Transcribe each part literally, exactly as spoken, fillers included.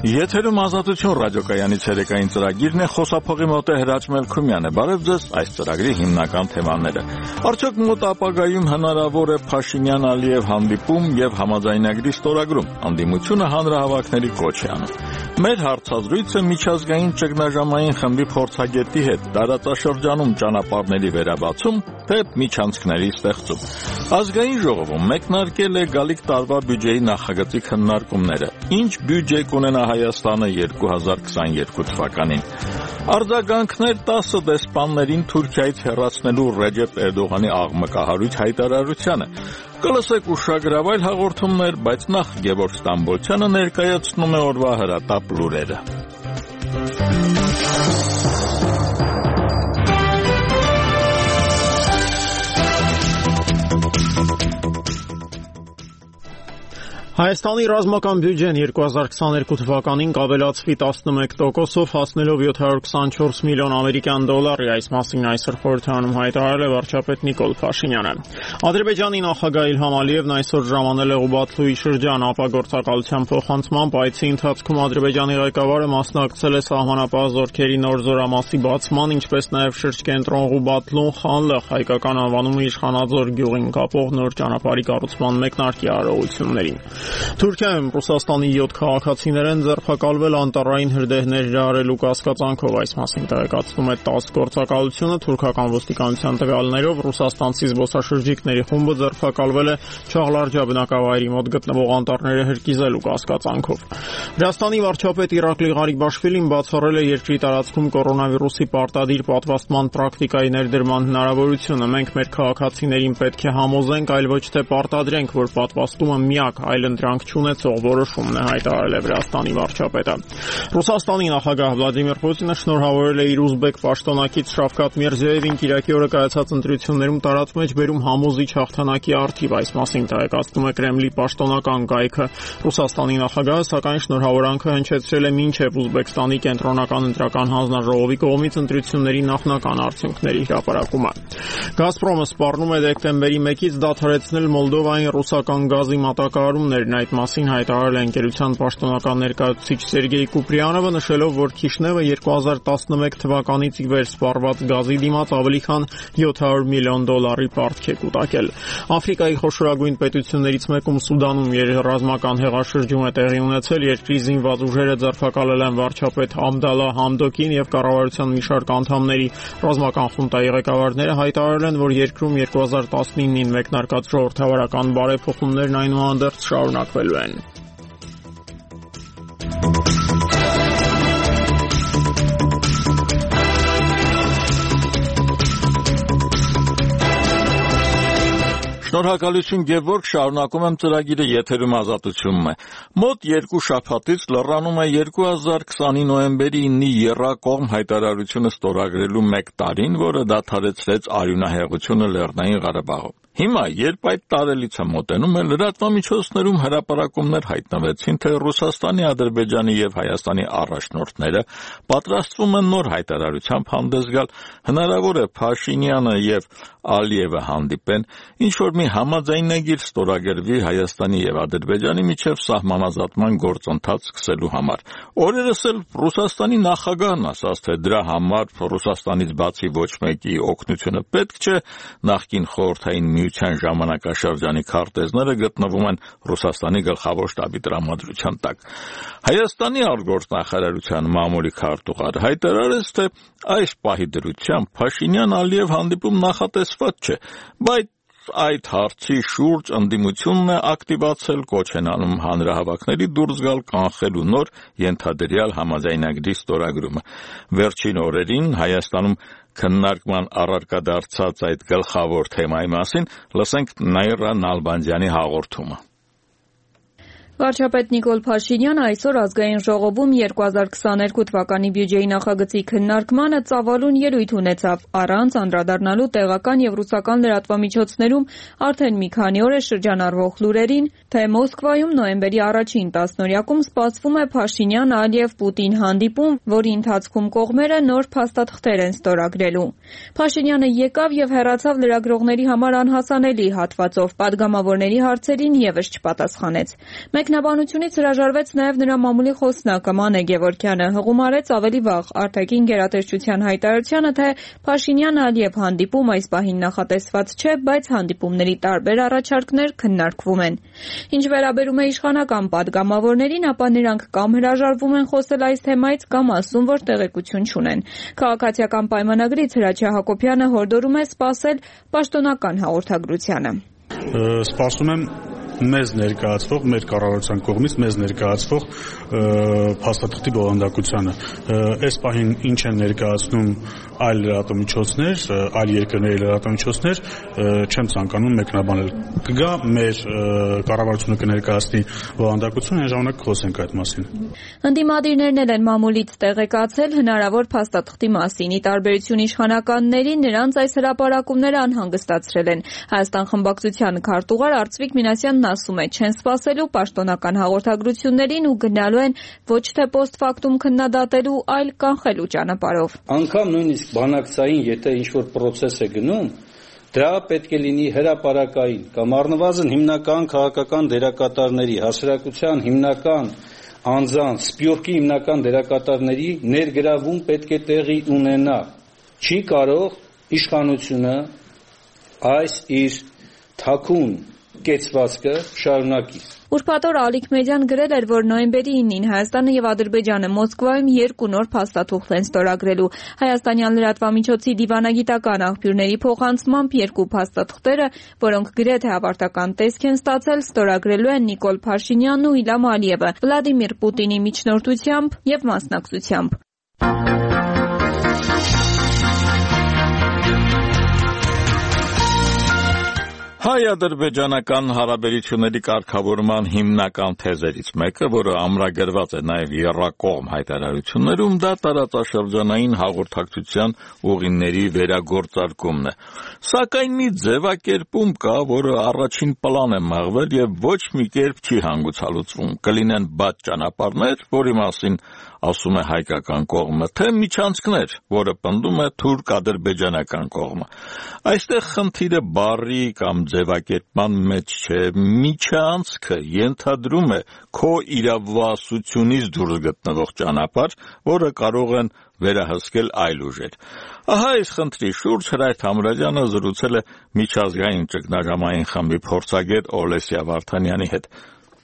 Եթերում ազատություն ռադիոկայանի ցերեկային ծրագիրն է, խոսափողի մոտ է Հրաչ Մելքումյանը։ Բարև ձեզ, այս ծրագրի հիմնական թեմաները։ Արդյոք մոտ ապագայում հնարավոր է Փաշինյան-Ալիև հանդիպում եւ համաձայնագրի ստորագրում։ Հանդիմությունը հանրահավաքների կոչ է անում։ Մեր հարցազրույցը միջազգային ճգնաժամային խմբի փորձագետի հետ տարածաշրջանում ճանապարհների վերաբացում, թե միջանցքների ստեղծում։ Ազգային ժողովում մեկնարկել է գալիք տարվա բյուջեի նախագծի քննարկումները։ Ինչ բյուջե կունենա Հայաստանը երկու հազար քսաներկու թվականին։ Արձագանքներ տասը դեսպաններին Թուրքիայից հեռացնելու Ռեջեփ Էրդողանի աղմկահարույց հայտարարությանը։ Կլսեք ուշագրավայր հաղորդումներ, բայց նախ Գևորգ Ստամբոլցյանը ներկայացնում է օրվա հրատապ լուրերը։ Հայաստանի ռազմական բյուջեն երկու հազար քսաներկու թվականին կավելացվի տասնմեկ տոկոսով, հասնելով յոթ հարյուր քսանչորս միլիոն ամերիկյան դոլարի, այս մասին այսօր խորհրդարանում հայտարարել է վարչապետ Նիկոլ Փաշինյանը։ Ադրբեջանի նախագահ Իլհամ Ալիևն այսօր ժամանել է Ղուբաթլուի շրջան ապագործակալության փոխանցմամբ, այցի ընթացքում Ադրբեջանի ղեկավարը մասնակցել է սահմանապահ զորքերի նոր զորամասի բացման, ինչպես նաև շրջկենտրոն Ղուբաթլուն Խանլեղ հայկական անվանումը իշխանաձոր գյուղին կապող նոր ճանապարհի կառուցման մեկնարկի արարողություններին։ Թուրքիայում Ռուսաստանի յոթ քաղաքացիներ են ձերբակալվել անտառային հրդեհներ հրահրելու կասկածանքով, այս մասին տեղեկացնում է տաս գործակալությունը։ Թուրքական ոստիկանության տվյալներով ռուսաստանցի զբոսաշրջիկների խումբը ձերբակալվել է Չաղլարջա բնակավայրի մոտ գտնվող անտառները հրկիզելու կասկածանքով։ Վրաստանի վարչապետ Իրակլի Ղարիբաշվիլին բացառել է երկրի տարածքում կորոնավիրուսի պարտադիր պատվաստման պրակտիկայի ներդրման հնարավորությունը։ Մենք մեր քաղաքացիներին պետք է համոզենք, այլ ոչ թե պարտադրենք, որ պատվաստումը միակ այլ ընտրանք չունեցող որոշումն է, հայտարարել է Վրաստանի վարչապետը։ Ռուսաստանի նախագահ Վլադիմիր Պուտինը շնորհավորել է իր ուզբեկ պաշտոնակից Շավկաթ Միրզոևին Կիրակի օրը կայացած ընտրություններում տարածք մեջ բերում համոզիչ հաղթանակի առթիվ, այս մասին տեղեկացնում է Կրեմլի պաշտոնական կայքը։ Ռուսաստանի նախագահը սակայն շնորհավորանքը հնչեցրել է մինչև Ուզբեկստանի կենտրոնական ընտրական հանձնաժողովի կողմից ընտրությունների նախնական արդյունքների հրապարակումը։ Գազպրոմը սպառնում է դեկտեմբերի մեկից դադարեցնել Մոլդովային ռուսական գազի մատակարարումներն, այդ մասին հայտարարել է ընկերության պաշտոնական ներկայացուցիչ Սերգեյ Կուպրիանովը, նշելով, որ Քիշնևը երկու հազար տասնմեկ թվականից ի վեր սպառված գազի դիմաց ավելի քան յոթ հարյուր միլիոն դոլարի պարտք է կուտակել։ Աֆրիկայի խոշորագույն պետություններից մեկում Սուդանում ռազմական հեղաշրջում է տեղի ունեցել, երկրի զինված ուժերը ձերբակալել են վարչապետ Ամդալա Համդոկին եւ կառավարության մի շարք անդամների։ Ռազմական խունտայի ղեկավարները հայտարարել են, որ երկրում երկու հազար տասնինին մեկնարկած ժողովրդավարական բարեփոխումներն այնուհանդերձ շարունակվելու են։ Շնորհակալություն Գևորգ, շարունակում եմ ծրագիրը, եթերում ազատությունն է։ Մոտ երկու շաբաթից լրանում է երկու հազար քսանի նոյեմբերի իննի եռակողմ հայտարարությունը ստորագրելու մեկ տարին, որը դադարեցրեց արյունահեղությունը Լեռնային Ղարաբաղում։ Հիմա, երբ այդ տարելիցը մոտենում է, լրատվամիջոցներում հրապարակումներ հայտնվեցին, թե Ռուսաստանի, Ադրբեջանի եւ Հայաստանի առաջնորդները պատրաստվում են նոր հայտարարությամբ հանդես գալ, հնարավոր է Փաշինյանը եւ Ալիևը հանդիպեն, ինչ որ մի համաձայնագիր ստորագրվի Հայաստանի եւ Ադրբեջանի միջև սահմանազատման գործընթաց սկսելու համար։ Օրերս էլ Ռուսաստանի նախագահն ասաց, թե դրա համար Ռուսաստանից բացի ոչ մեկի օգնությունը պետք չէ, նախկին խորհրդային միության ժամանակաշրջանի քարտեզները գտնվում են Ռուսաստանի գլխավոր շտաբի տրամադրության տակ։ Հայաստանի արտգործնախարարության մամուլի քարտուղարը հայտարարեց, թե այս պահի դրությամբ Փաշինյան-Ալիև հանդիպում նախատեսված չէ, բայց այդ հարցի շուրջ ընդդիմությունն է ակտիվացել, կոչ են անում հանրահավաքների դուրս գալ կանխելու նոր ենթադրյալ համաձայնագրի ստորագրումը։ Վերջին օրերին Հայաստանում քննարկման առարկա դարձած այդ գլխավոր թեմայի մասին լսենք Նաիրա Նալբանդյանի հաղորդումը։ Վարչապետ Նիկոլ Փաշինյանը այսօր ազգային ժողովում երկու հազար քսաներկու թվականի բյուջեի նախագծի քննարկմանը ծավալուն ելույթ ունեցավ, առանց անդրադառնալու տեղական եւ ռուսական լրատվամիջոցներում արդեն մի քանի օր է շրջանառվող լուրերին, թե Մոսկվայում նոյեմբերի առաջին տասնօրյակում սպասվում է Փաշինյան-Ալիև-Պուտին հանդիպում, որի ընթացքում կողմերը նոր փաստաթղթեր են ստորագրելու։ Փաշինյանը եկավ եւ հեռացավ լրագրողների համար անհասանելի հատվածով, падգամավորների հարցերին եւս չպատասխանեց։ Մեկնաբանությունից հրաժարվեց նաեւ նրա մամուլի խոսնակը Մանե Գևորգյանը, հղում արեց ավելի վաղ արտաքին գերատեսչության հայտարարությանը, թե Փաշինյան-Ալիև հանդիպում այս պահին նախատեսված չէ, բայց հանդիպումների տարբեր առաջարկներ քննարկվում են։ Ինչ վերաբերում է իշխանական падգամավորներին, ապա նրանք կամ հրաժարվում են խոսել այս թեմայից, կամ ասում, որ տեղեկություն չունեն։ Քաղաքացիական պայմանագրից Հրաչյա Հակոբյանը հորդորում է սպասել պաշտոնական հաղորդագրությանը։ Սպասում եմ մեզ ներկայացվող, մեր կառավարության կողմից մեզ ներկայացվող փաստաթղթի բովանդակությանը։ Այս պահին ինչ են ներկայացնում այլ լրատվամիջոցներ, այլ երկրների լրատվամիջոցներ, չեմ ցանկանում մեկնաբանել։ Կգա մեր կառավարությունը կներկայացնի բովանդակություն, այն ժամանակ կխոսենք այդ մասին։ Ընդդիմադիրներն էլ են մամուլից տեղեկացել հնարավոր փաստաթղթի մասին։ Ի տարբերություն իշխանականների, նրանց այս հրապարակումները անհանգստացրել են։ Հայաստան խմբակցության քարտուղար Արծվիկ Մինասյանն ասում է, չեն սպասելու պաշտոնական հաղորդագրություններին ու գնալու են ոչ թե post-factum քննադատելու, այլ կանխելու ճանապարհով։ Անկամ նույնիսկ բանակցային, եթե ինչ-որ process է գնում, դա պետք է լինի հրապարակային կամ առնվազն հիմնական քաղաքական դերակատարների, հասարակության հիմնական անձանց, սպյորքի հիմնական դերակատարների ներգրավում պետք է տեղի ունենա։ Չի կարող իշխանությունը այս իր թաքուն կեցվածքը շարունակի։ Ուրբաթ օր Ալիք Մեդիան գրել էր, որ նոյեմբերի ինին Հայաստանը եւ Ադրբեջանը Մոսկվայում երկու նոր փաստաթուղթ են ստորագրելու։ Հայաստանյան լրատվամիջոցի դիվանագիտական աղբյուրների փոխանցմամբ երկու փաստաթղթերը, որոնք գրեթե ավարտական տեսք են ստացել, ստորագրելու են Նիկոլ Փաշինյանն ու Իլհամ Ալիևը Վլադիմիր Պուտինի միջնորդությամբ եւ մասնակցությամբ։ Հայ-ադրբեջանական հարաբերությունների կարգավորման հիմնական թեզերից մեկը, որը ամրագրված է նաև եռակողմ հայտարարություններում, դա տարածաշրջանային հաղորդակցության ուղիների վերագործարկումն է։ Սակայն մի ձևակերպում կա, որը առաջին պլան է մաղվել եւ ոչ մի կերպ չի հանգուցալուծվում։ Կլինեն բաց ճանապարհներ, որի մասին ասում է հայկական կողմը, թե միջանցքներ, որը պնդում է թուրք-ադրբեջանական կողմը։ Այստեղ խնդիրը բառի կամ ձևակերպման մեջ չէ, միջանցքը ենթադրում է քո իրավասությունից դուրս գտնվող ճանապարհ, որը կարող են վերահսկել այլ ուժեր։ Ահա այս խնդրի շուրջ Հրայր Թամրազյանը զրուցել է միջազգային ճգնաժամային խմբի փորձագետ Օլեսիա Վարդանյանի հետ։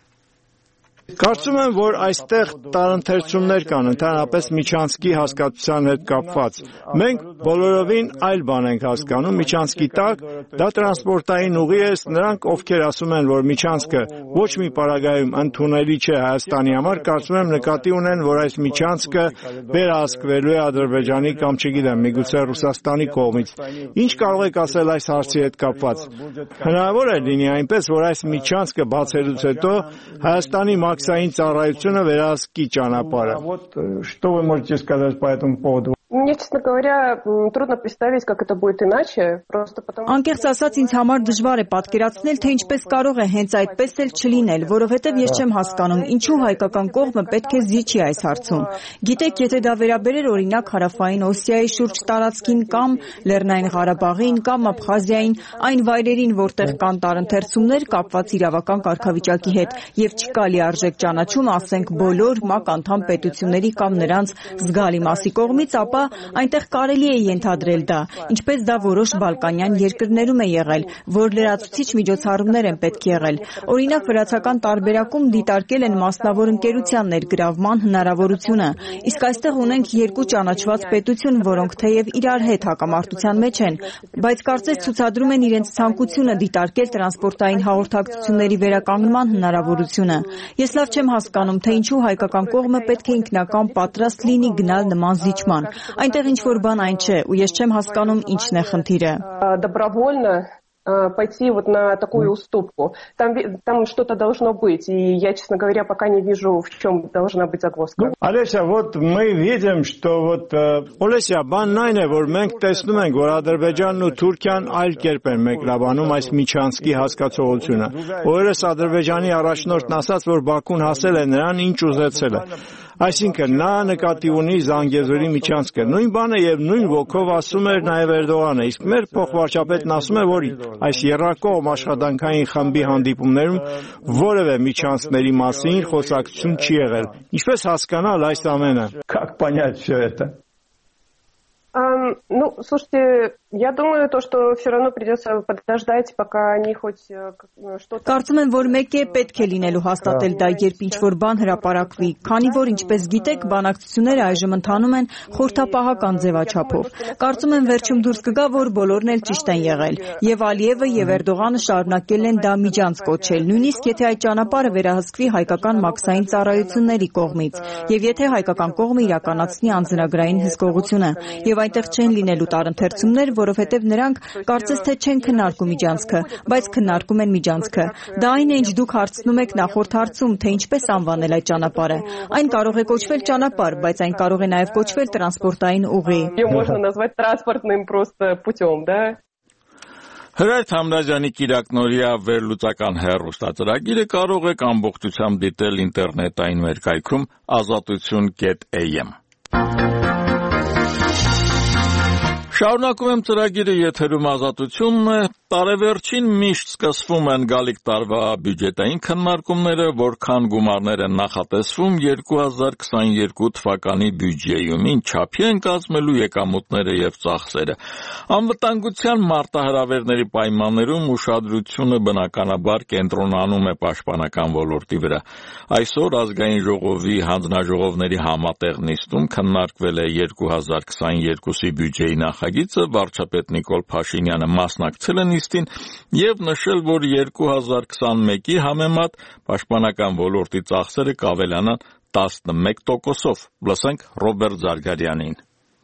Կարծում եմ, որ այստեղ տարընթերցումներ կան, ընդհանրապես միջանցքի հասկացության հետ կապված։ Մենք բոլորովին այլ բան ենք հասկանում միջանցքի տակ, դա տրանսպորտային ուղի է, նրանք ովքեր ասում են, որ միջանցքը ոչ մի պարագայում ընդունելի չէ Հայաստանի համար, կարծում եմ նկատի ունեն, որ այս միջանցքը վերահսկվելու է Ադրբեջանի կամ չգիտեմ, միգուցե Ռուսաստանի կողմից։ Ինչ կարող եք ասել այս հարցի հետ կապված։ Հնարավոր է լինի այնպես, որ այս միջանցքը բացելուց հետո Հայաստանի Մաքսային ծառայությունը վերահսկի ճանապարհը։ Что вы можете сказать по этому поводу? Мне, честно говоря, трудно представить, как это будет иначе, просто потому что... Անկեղծ ասած, ինձ համար դժվար է պատկերացնել, թե ինչպես կարող է հենց այդպես էլ չլինել, որովհետև ես չեմ հասկանում, ինչու հայկական կողմը պետք է զիջի այս հարցում։ Գիտեք, եթե դա վերաբերեր օրինակ Հարավային Օսիայի շուրջ տարածքին կամ Լեռնային Ղարաբաղին կամ Աբխազիային, այն վայրերին, որտեղ կան տարընթերցումներ կապված իրավական կարգավիճակի հետ եւ չկա լիարժեք ճանաչում, ասենք բոլոր ՄԱԿ անդամ պետությունների կամ նրանց զգալի մասի կողմից, ապա այնտեղ կարելի է ենթադրել դա, ինչպես դա որոշ բալկանյան երկրներում է եղել, որ լրացուցիչ միջոցառումներ են պետք եղել։ Օրինակ վրացական տարբերակում դիտարկել են մասնավոր ընկերության ներգրավման հնարավորությունը, իսկ այստեղ ունենք երկու ճանաչված պետություն, որոնք թեև իրար հետ հակամարտության մեջ են, բայց կարծես ցուցադրում են իրենց ցանկությունը դիտարկել տրանսպորտային հաղորդակցությունների վերականգնման հնարավորությունը։ Ես լավ չեմ հասկանում, թե ինչու հայկական կողմը պետք է ինքնական պատրաստ լինի գնալ նման զիջման։ Այնտեղ ինչ-որ բան այն չէ, ու ես չեմ հասկանում ինչն է խնդիրը։ Добровольно пойти вот на такую уступку. Там, там что-то должно быть, и я, честно говоря, пока не вижу, в чем должна быть загвоздка. Олеся, вот мы видим, что вот... Олеся, բանն այն է, որ մենք տեսնում ենք, որ Ադրբեջանն ու Թուրքիան այլ կերպ են մեկնաբանում այս միջանցքի հասկացողությունը։ Օրերս Ադրբեջանի առաջնորդն ասաց, որ Բաքուն հասել է նրան, ինչ ուզեցել է։ Այսինքն նա նկատի ունի Զանգեզուրի միջանցքը։ Նույն բանը եւ նույն ոգով ասում էր նաեւ Էրդողանը, իսկ մեր փոխվարչապետն ասում է, որ այս երրակողմ աշխատանքային խմբի հանդիպումներում որևէ միջանցքների մասին խոսակցություն չի եղել։ Ինչպես հասկանալ այս ամենը։ Как понять все это? Um, ну, слушайте, я думаю, то, что все равно придется подождать, пока они хоть что-то... Կարծում եմ, որ մեկ է պետք է լինելու հաստատել դա, երբ ինչ-որ բան հրապարակվի, քանի որ, ինչպես գիտեք, բանակցությունները այժմ ընթանում են խորհրդապահական ձևաչափով։ Կարծում եմ, վերջում դուրս կգա, որ բոլորն էլ ճիշտ են եղել, եւ Ալիևը եւ Էրդողանը շարունակել են դա միջանց կոչել, նույնիսկ եթե այդ ճանապարհը վերահսկվի հայկական մաքսային ծառայությունների կողմից, եւ եթե հայկական կողմը իրականացնի անձնագրային հսկողությունը, եւ այնտեղ չեն լինելու տարընթերցումներ, որովհետև նրանք կարծես թե չեն քննարկում միջանցքը, բայց քննարկում են միջանցքը։ Դա այն է, ինչ դուք հարցնում եք նախորդ հարցում, թե ինչպես անվանել այդ ճանապարհը։ Այն կարող է կոչվել ճանապարհ, բայց այն կարող է նաև կոչվել տրանսպորտային ուղի։ Можно назвать транспортным просто путем, да? Հրայր Թամրազյանի կիրակնօրյա վերլուծական հեռուստածրագիրը կարող եք ամբողջությամբ դիտել ինտերնետային վերկայքում ազատություն կետ a m։ Շարունակում եմ ծրագիրը եթերում ազատությունն է, տարեվերջին միշտ սկսվում են գալիք տարվա բյուջետային քննարկումները, որքան գումարներ են նախատեսվում երկու հազար քսաներկու թվականի բյուջեում, ինչ չափի են կազմելու եկամուտները եւ ծախսերը։ Անվտանգության մարտահրավերների պայմաններում ուշադրությունը բնականաբար կենտրոնանում է պաշտպանական ոլորտի վրա։ Այսօր ազգային ժողովի հանձնաժողովների համատեղ նիստում քննարկվել է երկու հազար քսաներկուսի բյուջեի նախագիծը, վարչապետ Նիկոլ Փաշինյանը մասնակցել է նիստին եւ նշել, որ երկու հազար քսանմեկի համեմատ պաշտպանական ոլորտի ծախսերը կավելանան տասնմեկ տոկոսով։ Լսենք Ռոբերտ Զարգարյանին։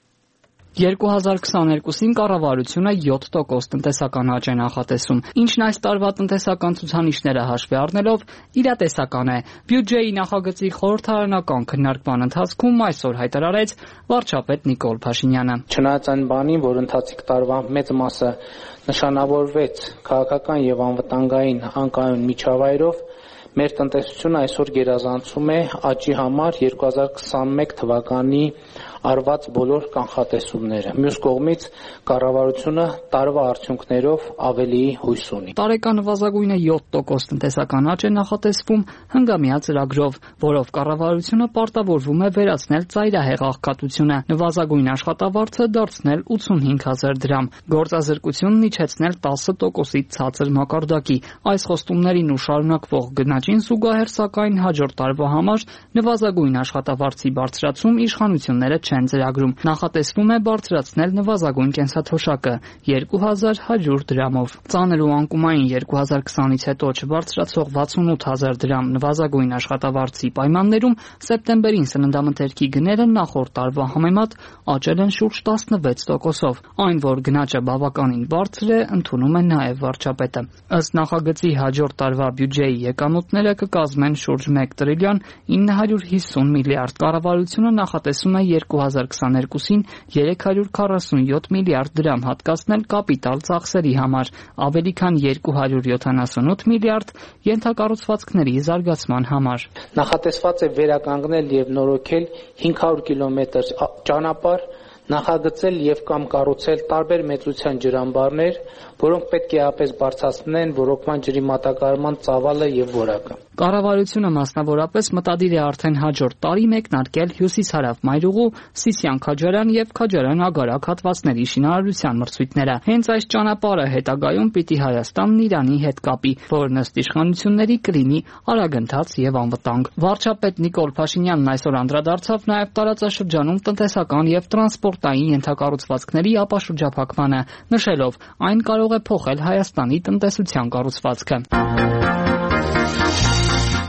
երկու հազար քսաներկուսին կառավարությունը յոթ տոկոս տնտեսական աճ է նախատեսում, ինչն այս տարվա տնտեսական ցուցանիշները հաշվի առնելով իրատեսական է։ Բյուջեի նախագծի խորհրդարանական քննարկման ընթացքում այսօր հայտարարեց վարչապետ Նիկոլ Փաշինյանը։ Չնայած այն բանին, որ ընթացիկ տարվա մեծ մասը նշանավորվեց քաղաքական եւ անվտանգային անկայուն միջավայրով, մեր տնտեսությունը այսօր գերազանցում է աճի համար երկու հազար քսանմեկ թվականի արված բոլոր կանխատեսումները։ Մյուս կողմից կառավարությունը տարվա արդյունքներով ավելի հույս ունի։ Տարեկան նվազագույնը յոթ տոկոս տնտեսական աճ է նախատեսվում հնգամյա ծրագրով, որով կառավարությունը պարտավորվում է վերացնել ծայրահեղ աղքատությունը, նվազագույն աշխատավարձը դարձնել ութսունհինգ հազար դրամ, գործազրկությունն իջեցնել տասը տոկոսից ցածր մակարդակի։ Այս խոստումներին ու շարունակվող գնաճին զուգահեռ, սակայն հաջորդ տարվա համար նվազագույն աշխատավարձի բարձրացում իշխանությունները չեն ծրագրում։ Նախատեսվում է բարձրացնել նվազագույն կենսաթոշակը երկու հազար հարյուր դրամով։ Ծանր ու անկումային երկու հազար քսանից հետո չբարձրացող վաթսունութ հազար դրամ նվազագույն աշխատավարձի պայմաններում սեպտեմբերին սննդամթերքի գները նախորդ տարվա համեմատ աճել են շուրջ տասնվեց տոկոսով։ Այն, որ գնաճը բավականին բարձր է, ընդունում է նաև վարչապետը։ Ըստ նախագծի հաջորդ տարվա բյուջեի եկամուտները կկազմեն շուրջ մեկ տրիլիոն ինը հարյուր հիսուն միլիարդ։ Կառավարությունը նախատեսում է երկու հազար քսաներկուսին երեք հարյուր քառասունյոթ միլիարդ դրամ հատկացնել կապիտալ ծախսերի համար, ավելի քան երկու հարյուր յոթանասունութ միլիարդ ենթակառուցվածքների զարգացման համար։ Նախատեսված է վերականգնել եւ նորոգել հինգ հարյուր կիլոմետր ճանապարհ, նախագծել եւ կամ կառուցել տարբեր մեծության ջրամբարներ, որոնք պետք է ապես բարձրացնեն ոռոգման ջրի մատակարարման ծավալը եւ որակը։ Կառավարությունը մասնավորապես մտադիր է արդեն հաջորդ տարի մեկնարկել հյուսիս-հարավ մայրուղու, Սիսիան-Քաջարյան եւ Քաջարյան-Ագարակ հատվածների շինարարության մրցույթները։ Հենց այս ճանապարհը հետագայում պիտի Հայաստանն Իրանի հետ կապի, որն ըստ իշխանությունների կլինի արագընթաց եւ անվտանգ։ Վարչապետ Նիկոլ Փաշինյանն այսօր անդրադարձավ նաեւ տարածաշրջանում տնտեսական եւ տրանսպորտային ենթակառուցվածքների ապաշրջափակմանը, նշելով, այն կարող է փոխել Հայաստանի տնտեսության կառուցվածքը։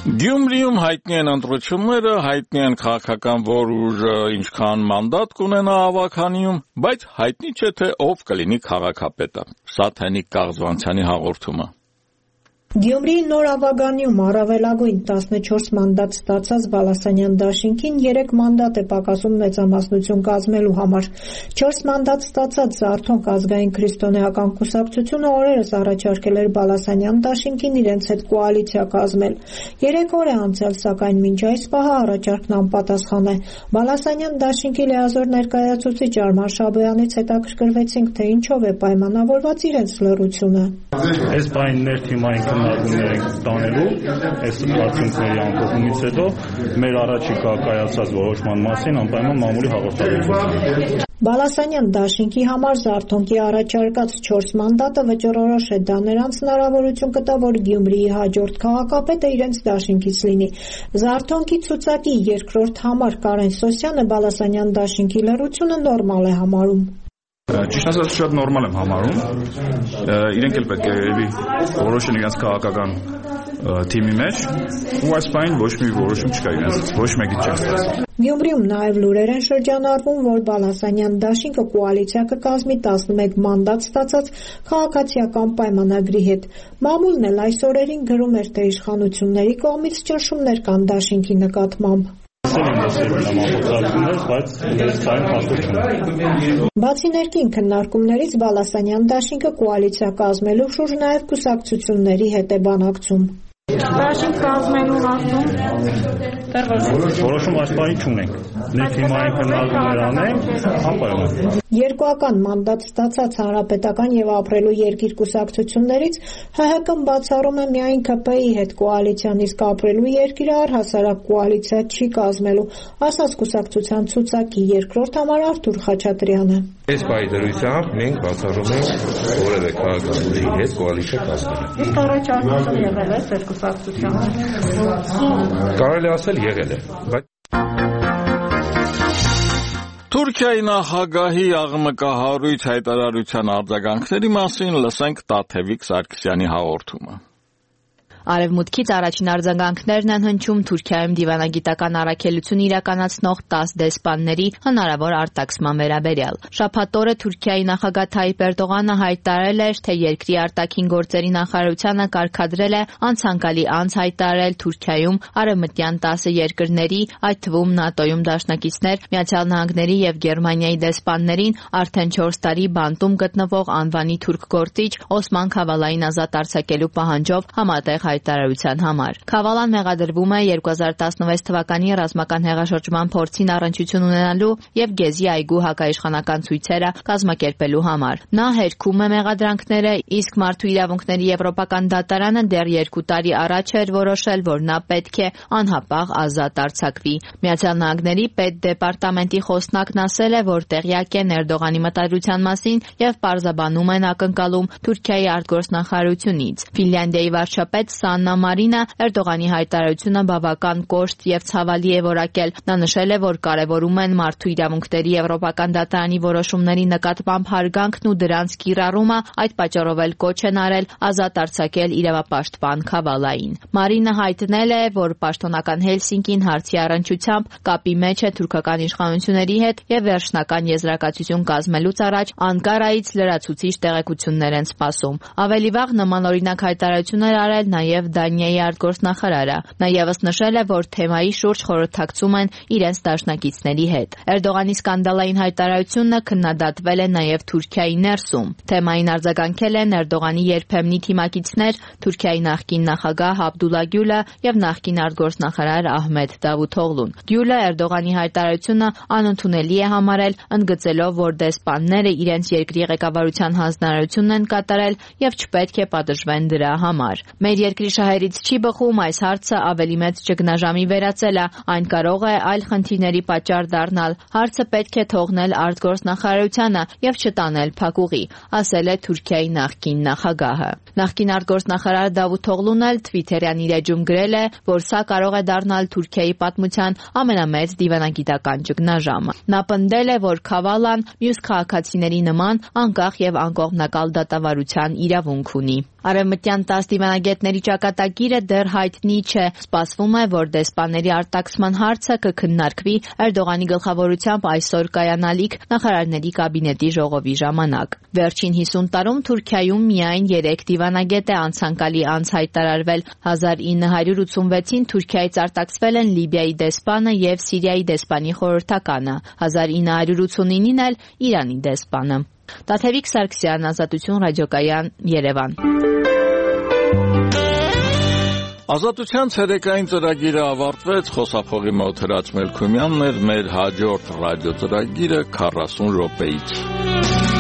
Գյումրիում հայտնի են ընտրությունները, հայտնի են քաղաքական որ ուժը ինչքան մանդատ կունենա ավականիում, բայց հայտնի չէ թե ով կլինի քաղաքապետը։ Սա Թենիկ Կաղզվանցյանի հաղորդումը։ Գյումրիի նոր ավագանիում առավելագույն տասնչորս մանդատ ստացած Բալասանյան դաշինքին երեք մանդատ է պակասում մեծամասնություն կազմելու համար։ Չորս մանդատ ստացած Զարթոնք ազգային քրիստոնեական կուսակցությունը օրերս առաջարկել էր Բալասանյան դաշինքին իրենց հետ կոալիցիա կազմել։ Երեք օր է անցել, սակայն մինչ այս պահը առաջարկն անպատասխան է։ Բալասանյան դաշինքի լիազոր ներկայացուցիչ Արման Շաբոյանից հետաքրքրվեցինք, թե ինչով է պայմանավորված իրենց լռությունը։ Այս բանը ներթիմային քննարկումներ ենք տանելու, այս արդյունքների ամփոփումից հետո մեր առաջիկա կայացած որոշման մասին անպայման մամուլի հաղորդագրություն։ Բալասանյան դաշինքի համար Զարթոնքի առաջարկած չորս մանդատը վճռորոշ է, դա նրանց հնարավորություն կտա, որ Գյումրիի հաջորդ քաղաքապետը իրենց դաշինքից լինի։ Զարթոնքի ցուցակի երկրորդ համար Կարեն Սոսյանը Բալասանյան դաշինքի լռությունը նորմալ է համարում։ Ճիշտ ասած շատ նորմալ եմ համարում, իրենք էլ պետք է երևի որոշեն իրենց քաղաքական թիմի մեջ, ու այս պայն ոչ մի որոշում չկա իրենց, ոչ մեկի չի ստացել։ Գյումրիում նաև լուրեր են շրջանառվում, որ Բալասանյան դաշինքը կոալիցիա կկազմի տասնմեկ մանդատ ստացած քաղաքացիական պայմանագրի հետ։ Մամուլն էլ այս օրերին գրում էր, թե իշխանությունների կողմից ճնշումներ կան դաշինքի նկատմամբ։ Բացի ներքին քննարկումներից Բալասանյան դաշինքը կոալիցիա կազմելու շուրջ նաև կուսակցությունների հետ է բանակցում։ Դաշինք կազմելու հարցում որոշում այս պահին չունենք։ Ներթիմային քննարկումներ անենք, անպայման։ Երկուական մանդատ ստացած Հանրապետական եւ Ապրելու երկիր կուսակցություններից Հ Հ Կն բացառում է միայն K P I-ի հետ կոալիցիան, իսկ Ապրելու երկիրը առհասարակ կոալիցիա չի կազմելու, ասաց կուսակցության ցուցակի երկրորդ համար Արթուր Խաչատրյանը։ Այս պահի դրությամբ մենք բացառում ենք որևէ քաղաքացիների հետ կոալիցիա կազմելը։ Իսկ առաջարկություն եղել է ձեր կուսակցությանը։ Կարելի ասել եղել է, բայց Թուրքիայի նախագահի աղմկահարույց հայտարարության արձագանքների մասին լսենք Տաթևիկ Սարգսյանի հաղորդումը։ Արևմուտքից առաջին արձագանքներն են հնչում Թուրքիայում դիվանագիտական առաքելություն իրականացնող տասը դեսպանների հնարավոր արտաքսման վերաբերյալ։ Շաբաթ օրը Թուրքիայի նախագահ Թայիպ Էրդողանը հայտարարել էր, թե երկրի արտաքին գործերի նախարարությանը կարգադրել է անցանկալի անց հայտարարել Թուրքիայում արևմտյան տասը երկրների, այդ թվում ՆԱՏՕ-ում դաշնակիցներ Միացյալ Նահանգների եւ Գերմանիայի դեսպաններին արդեն չորս տարի բանտում գտնվող անվանի թուրք գործիչ Օսման Քավալային ազատ արձակելու պահանջով համատեղ հայտարարության համար։ Քավալան մեղադրվում է երկու հազար տասնվեց թվականի ռազմական հեղաշրջման փորձին առնչություն ունենալու եւ Գեզի այգու հակաիշխանական ցույցերը կազմակերպելու համար։ Նա հերքում է մեղադրանքները, իսկ Մարդու իրավունքների եվրոպական դատարանը դեռ երկու տարի առաջ էր որոշել, որ նա պետք է անհապաղ ազատ արձակվի։ Միացյալ Նահանգների պետդեպարտամենտի խոսնակն ասել է, որ տեղյակ են Էրդողանի մտադրության մասին եւ պարզաբանում են ակնկալում Թուրքիայի արտգործնախարարությունից։ Ֆինլանդիայի վարչապետ Սաննա Մարինը Էրդողանի հայտարարությունը բավական կոշտ եւ ցավալի է որակել։ Նա նշել է, որ կարևորում են մարդու իրավունքների եվրոպական դատարանի որոշումների նկատմամբ հարգանքն ու դրանց կիրառումը, այդ պատճառով էլ կոչ են արել ազատ արձակել իրավապաշտպան Քավալային։ Մարինը հայտնել է, որ պաշտոնական Հելսինկին հարցի առնչությամբ կապի մեջ է թուրքական իշխանությունների հետ եւ վերջնական եզրակացություն կազմելուց առաջ Անկարայից լրացուցիչ տեղեկություններ են սպասում։ Ավելի վաղ նման օրինակ հայտարարություն էր արել նաև Դանիայի արտգործնախարարը։ Նա ևս նշել է, որ թեմայի շուրջ խորհրդակցում են իրենց դաշնակիցների հետ։ Էրդողանի սկանդալային հայտարարությունը քննադատվել է նաև Թուրքիայի ներսում։ Թեմային արձագանքել են Էրդողանի երբեմնի թիմակիցներ Թուրքիայի նախկին նախագահ Աբդուլլա Գյուլը եւ նախկին արտգործնախարար Ահմեդ Դավութօղլուն։ Գյուլը Էրդողանի հայտարարությունը անընդունելի է համարել, ընդգծելով, որ դեսպանները իրենց երկրի ղեկավարության հանձնարարությունն են կատարել եւ չպետք է պատժվեն դրա համար։ Մեր երկրի շահերից չի բխում այս հարցը ավելի մեծ ճգնաժամի վերածելը, այն կարող է այլ խնդիրների պատճառ դառնալ։ Հարցը պետք է թողնել արտգործնախարարությանը եւ չտանել փակուղի, ասել է Թուրքիայի նախկին նախագահը։ Նախկին արտգործնախարար Դավութօղլուն էլ Twitter-յան իր էջում գրել է, որ սա կարող է դառնալ Թուրքիայի պատմության ամենամեծ դիվանագիտական ճգնաժամը։ Նա պնդել է, որ Քավալան մյուս քաղաքացիների նման անկախ եւ անկողմնակալ դատավարության իրավունք ունի։ Արևմտյան տասը դիվանագետների ճակատագիրը դեռ հայտնի չէ։ Սպասվում է, որ դեսպանների արտաքսման հարցը կքննարկվի Էրդողանի գլխավորությամբ այսօր կայանալիք նախարարների կաբինետի ժողովի ժամանակ։ Վերջին հիսուն տարում Թուրքիայում միայն երեք դիվանագետ է անցանկալի անց հայտարարվել։ հազար ինը հարյուր ութսունվեցին Թուրքիայից արտաքսվել են Լիբիայի դեսպանը եւ Սիրիայի դեսպանի խորհրդականը, հազար ինը հարյուր ութսունինին էլ Իրանի դեսպանը։ Տաթևիկ Սարգսյան, Ազատություն ռադիոկայան, Երևան։ Ազատության ցերեկային ծրագիրը ավարտվեց, խոսափողի մոտ Հրաչ Մելքումյանն էր, մեր հաջորդ ռադիո ծրագիրը քառասուն րոպեից։